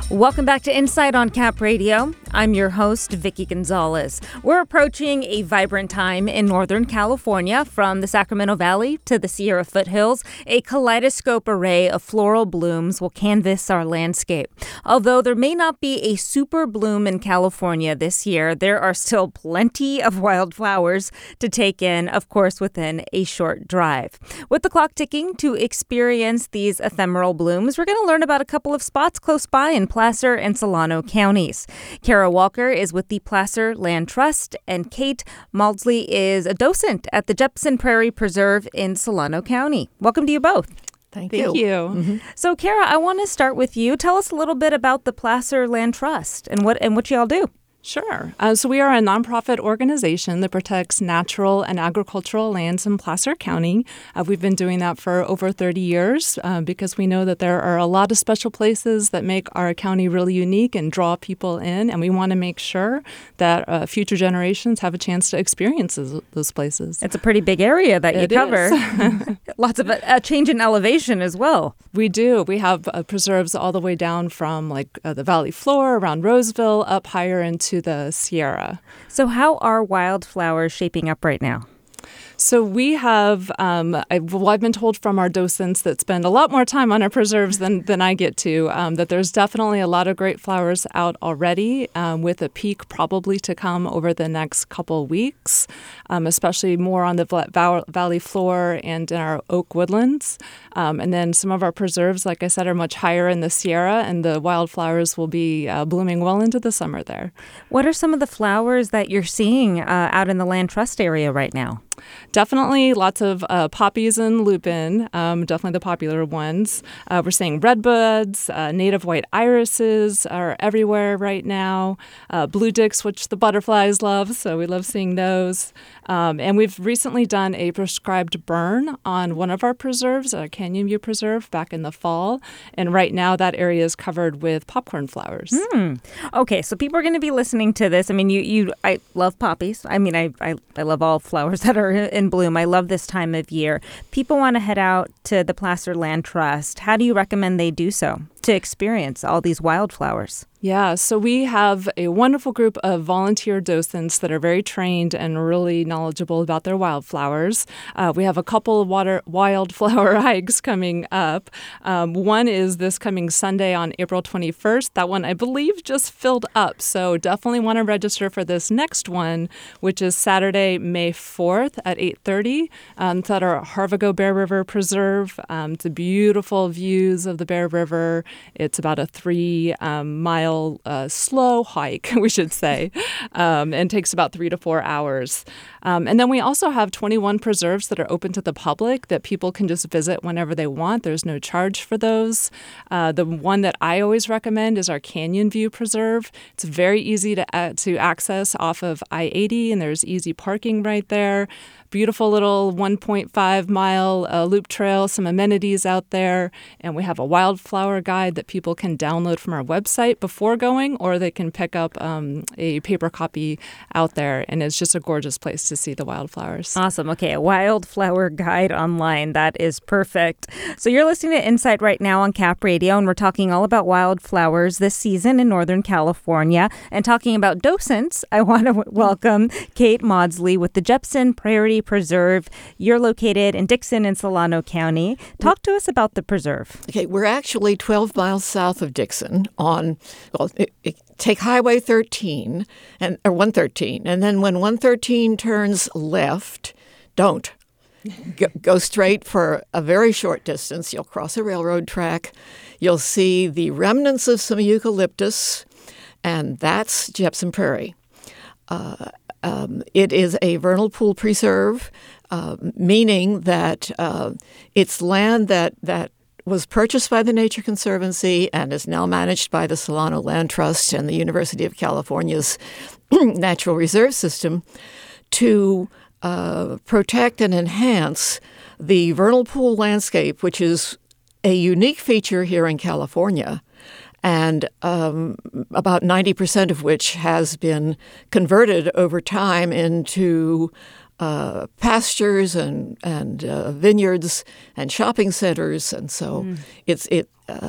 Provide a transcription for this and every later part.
Welcome back to Insight on Cap Radio. I'm your host, Vicki Gonzalez. We're approaching a vibrant time in Northern California. From the Sacramento Valley to the Sierra foothills, a kaleidoscope array of floral blooms will canvas our landscape. Although there may not be a super bloom in California this year, there are still plenty of wildflowers to take in, of course, within a short drive. With the clock ticking to experience these ephemeral blooms, we're going to learn about a couple of spots close by in Placer and Solano counties. Kara Walker is with the Placer Land Trust, and Kate Maudsley is a docent at the Jepson Prairie Preserve in Solano County. Welcome to you both. Thank you. Mm-hmm. So, Kara, I want to start with you. Tell us a little bit about the Placer Land Trust and what y'all do. Sure. So we are a nonprofit organization that protects natural and agricultural lands in Placer County. We've been doing that for over 30 years because we know that there are a lot of special places that make our county really unique and draw people in, and we want to make sure that future generations have a chance to experience those places. It's a pretty big area that you cover. Lots of a change in elevation as well. We do. We have preserves all the way down from the valley floor around Roseville up higher into the Sierra. So how are wildflowers shaping up right now? So we have, I've been told from our docents that spend a lot more time on our preserves than I get to, that there's definitely a lot of great flowers out already, with a peak probably to come over the next couple weeks, especially more on the valley floor and in our oak woodlands. And then some of our preserves, like I said, are much higher in the Sierra, and the wildflowers will be blooming well into the summer there. What are some of the flowers that you're seeing out in the Land Trust area right now? Definitely lots of poppies and lupin, definitely the popular ones. We're seeing redbuds, native white irises are everywhere right now, blue dicks, which the butterflies love, so we love seeing those. And we've recently done a prescribed burn on one of our preserves, Canyon View Preserve, back in the fall. And right now that area is covered with popcorn flowers. Okay, so people are going to be listening to this. I mean, I love poppies. I mean, I love all flowers that are in bloom. I love this time of year. People want to head out to the Placer Land Trust. How do you recommend they do so to experience all these wildflowers? Yeah, so we have a wonderful group of volunteer docents that are very trained and really knowledgeable about their wildflowers. We have a couple of wildflower hikes coming up. One is this coming Sunday on April 21st. That one, I believe, just filled up. So definitely want to register for this next one, which is Saturday, May 4th at 8:30. It's at our Harvigo Bear River Preserve. It's beautiful views of the Bear River. It's about a 3-mile slow hike, we should say, and takes about 3 to 4 hours. And then we also have 21 preserves that are open to the public that people can just visit whenever they want. There's no charge for those. The one that I always recommend is our Canyon View Preserve. It's very easy to access off of I-80, and there's easy parking right there. Beautiful little 1.5-mile loop trail, some amenities out there, and we have a wildflower guide that people can download from our website before going, or they can pick up a paper copy out there, and it's just a gorgeous place to see the wildflowers. Awesome. Okay, a wildflower guide online. That is perfect. So you're listening to Insight right now on Cap Radio, and we're talking all about wildflowers this season in Northern California. And talking about docents, I want to welcome Kate Maudsley with the Jepson Prairie Preserve. You're located in Dixon and Solano County. Talk to us about the preserve. Okay, we're actually 12 miles south of Dixon on, take Highway 13 or 113, and then when 113 turns left, don't. Go straight for a very short distance. You'll cross a railroad track. You'll see the remnants of some eucalyptus, and that's Jepson Prairie. It is a vernal pool preserve, meaning that it's land that was purchased by the Nature Conservancy and is now managed by the Solano Land Trust and the University of California's Natural Reserve System to protect and enhance the vernal pool landscape, which is a unique feature here in California, and about 90% of which has been converted over time into pastures and vineyards and shopping centers. And so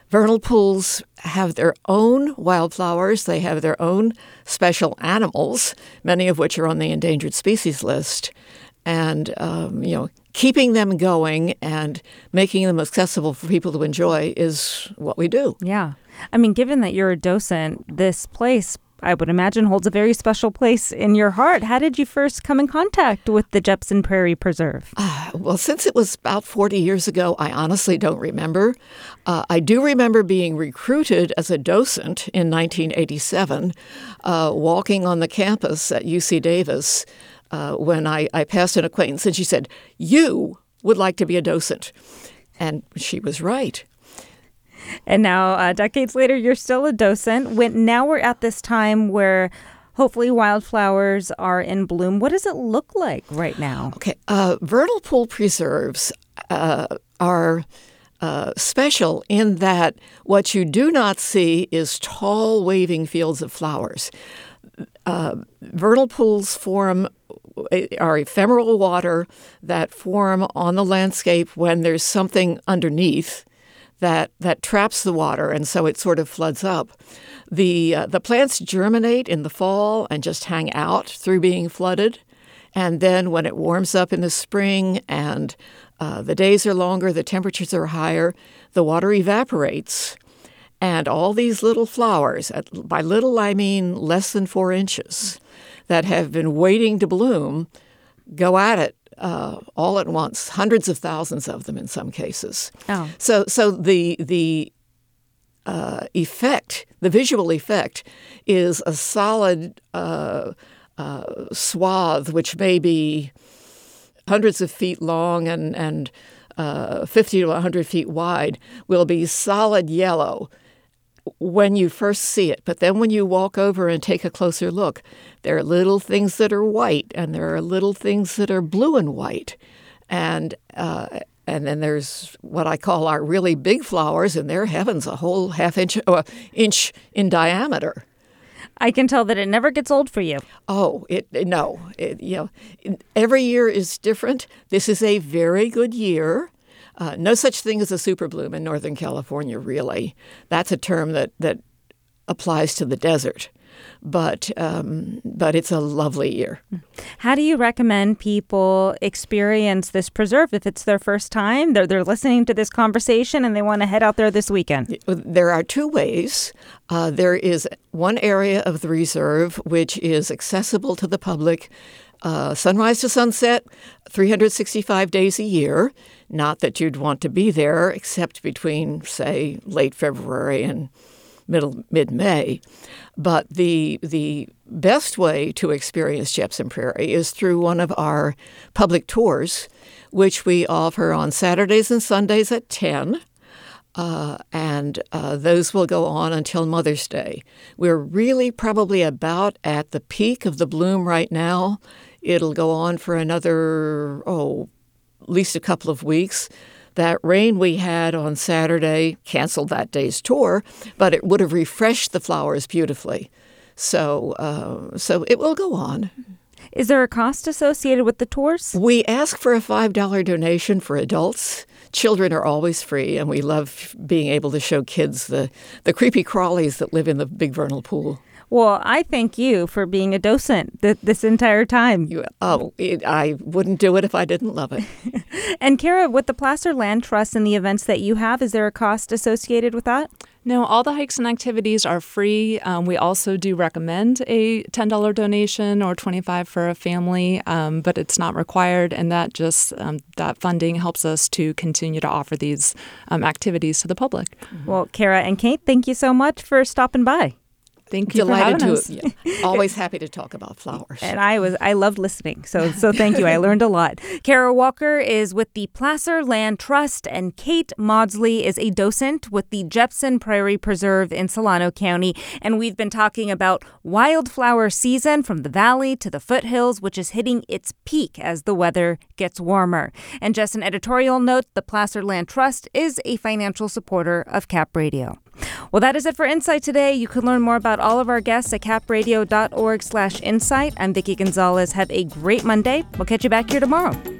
Vernal pools have their own wildflowers. They have their own special animals, many of which are on the endangered species list. And, keeping them going and making them accessible for people to enjoy is what we do. Yeah. I mean, given that you're a docent, this place, I would imagine, holds a very special place in your heart. How did you first come in contact with the Jepson Prairie Preserve? Well, since it was about 40 years ago, I honestly don't remember. I do remember being recruited as a docent in 1987, walking on the campus at UC Davis when I passed an acquaintance, and she said, "You would like to be a docent." And she was right. And now, decades later, you're still a docent. Now we're at this time where hopefully wildflowers are in bloom. What does it look like right now? Okay. Vernal pool preserves are special in that what you do not see is tall, waving fields of flowers. Vernal pools are ephemeral water that form on the landscape when there's something underneath that traps the water, and so it sort of floods up. The plants germinate in the fall and just hang out through being flooded. And then when it warms up in the spring and the days are longer, the temperatures are higher, the water evaporates. And all these little flowers, by little I mean less than 4 inches, that have been waiting to bloom, go at it all at once, hundreds of thousands of them in some cases. Oh. So the effect, the visual effect, is a solid swath, which may be hundreds of feet long and 50 to 100 feet wide, will be solid yellow when you first see it. But then when you walk over and take a closer look, there are little things that are white, and there are little things that are blue and white. And then there's what I call our really big flowers, and they're heavens, a whole inch in diameter. I can tell that it never gets old for you. Oh, every year is different. This is a very good year. No such thing as a super bloom in Northern California, really. That's a term that applies to the desert. But it's a lovely year. How do you recommend people experience this preserve if it's their first time? They're listening to this conversation and they want to head out there this weekend. There are 2 ways. There is one area of the reserve which is accessible to the public sunrise to sunset, 365 days a year. Not that you'd want to be there except between, say, late February and mid-May. But the best way to experience Jepson Prairie is through one of our public tours, which we offer on Saturdays and Sundays at 10. And those will go on until Mother's Day. We're really probably about at the peak of the bloom right now. It'll go on for another, at least a couple of weeks. That rain we had on Saturday canceled that day's tour, but it would have refreshed the flowers beautifully. So it will go on. Is there a cost associated with the tours? We ask for a $5 donation for adults. Children are always free, and we love being able to show kids the creepy crawlies that live in the big vernal pool. Well, I thank you for being a docent this entire time. I wouldn't do it if I didn't love it. And Kara, with the Placer Land Trust and the events that you have, is there a cost associated with that? No, all the hikes and activities are free. We also do recommend a $10 donation or $25 for a family, but it's not required, and that just that funding helps us to continue to offer these activities to the public. Well, Kara and Kate, thank you so much for stopping by. Thank you for having us. Always happy to talk about flowers. And I loved listening. So thank you. I learned a lot. Kara Walker is with the Placer Land Trust, and Kate Maudsley is a docent with the Jepson Prairie Preserve in Solano County. And we've been talking about wildflower season from the valley to the foothills, which is hitting its peak as the weather gets warmer. And just an editorial note, the Placer Land Trust is a financial supporter of Cap Radio. Well, that is it for Insight today. You can learn more about all of our guests at capradio.org/insight. I'm Vicki Gonzalez. Have a great Monday. We'll catch you back here tomorrow.